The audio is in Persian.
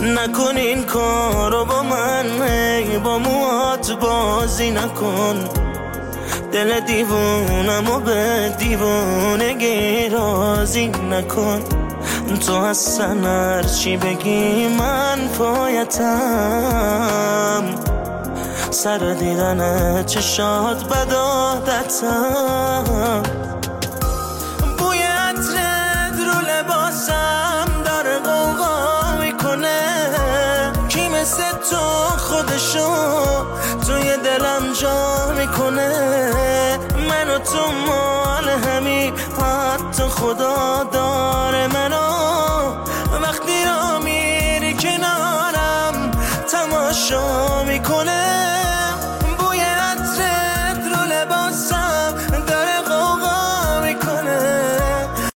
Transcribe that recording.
نکن این کارو با من، با موهات بازی نکن. دل دیوونم و به دیوونگی راضی نکن. تو اصلا هرچی بگی من پایتم، سر دیدن چشات بد عادتم. بوی عطرت رو لباسم داره غوغا میکنه، کی مثل تو خودشو توی دلم جا میکنه. من و تو مال همین، حتی خدا دار